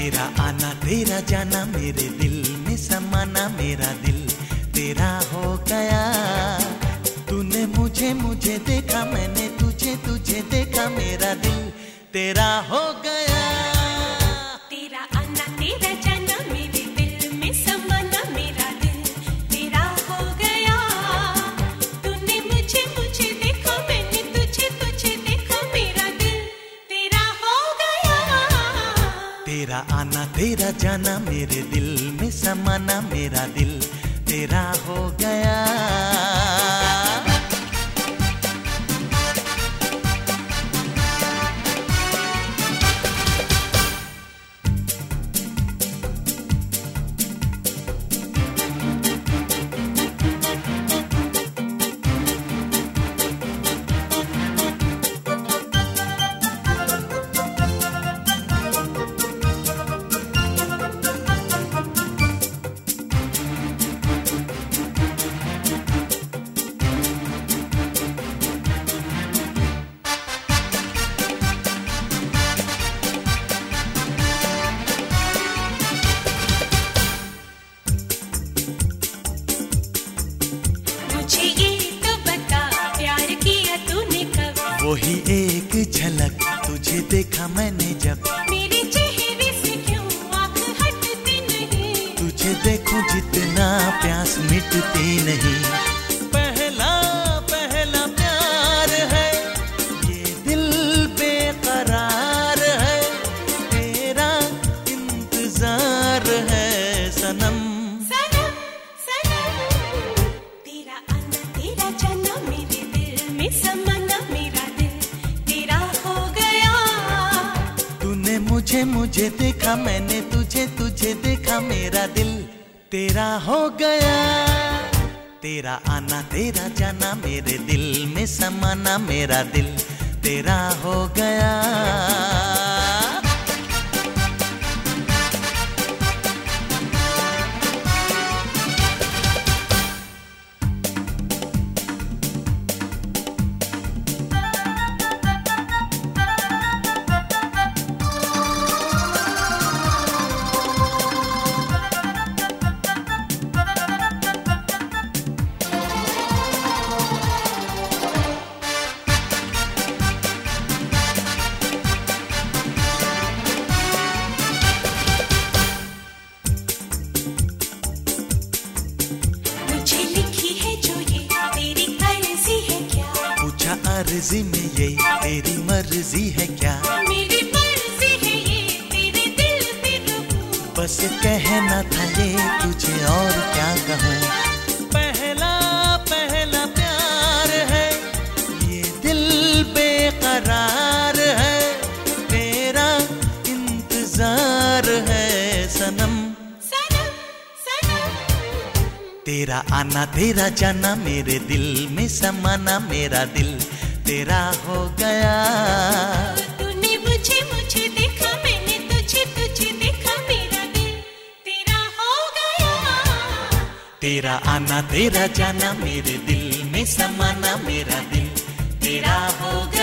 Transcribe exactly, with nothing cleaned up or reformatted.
तेरा आना तेरा जाना मेरे दिल में समाना, मेरा दिल तेरा हो गया। तूने मुझे मुझे देखा, मैंने तुझे तुझे देखा, मेरा दिल तेरा हो गया। तेरा आना तेरा जाना मेरे दिल में समाना, मेरा दिल तेरा हो गया। तूने मुझे मुझे देखा, मैंने तुझे तुझे देखा, मेरा दिल तेरा हो गया। तेरा आना तेरा जाना मेरे दिल में समाना, मेरा दिल तेरा हो गया। वही एक झलक तुझे देखा मैंने जब, मेरे चेहरे से क्यों आँख हटती नहीं। तुझे देखूं जितना प्यास मिटती नहीं। पहला पहला प्यार है, ये दिल बेकरार है, तेरा इंतजार है सनम। सनम सनम तेरा आना तेरा जाना मेरे दिल में समाना, मेरा मुझे मुझे देखा, मैंने तुझे तुझे देखा, मेरा दिल तेरा हो गया। तेरा आना तेरा जाना मेरे दिल में समाना, मेरा दिल तेरा हो गया। अर्जी में ये तेरी मर्जी है क्या? मेरी मर्जी है ये तेरे दिल पे रुकूं। बस कहना था ये तुझे और क्या कहूँ। पहला पहला प्यार है, ये दिल बेकरार है, तेरा इंतजार है सनम। सनम सनम तेरा आना तेरा जाना मेरे दिल में समाना, मेरा दिल तेरा हो गया। तूने मुझे मुझे देखा, मैंने तुझे तुझे देखा, मेरा दिल तेरा हो गया। तेरा आना तेरा जाना मेरे दिल में समाना, मेरा दिल तेरा हो गया।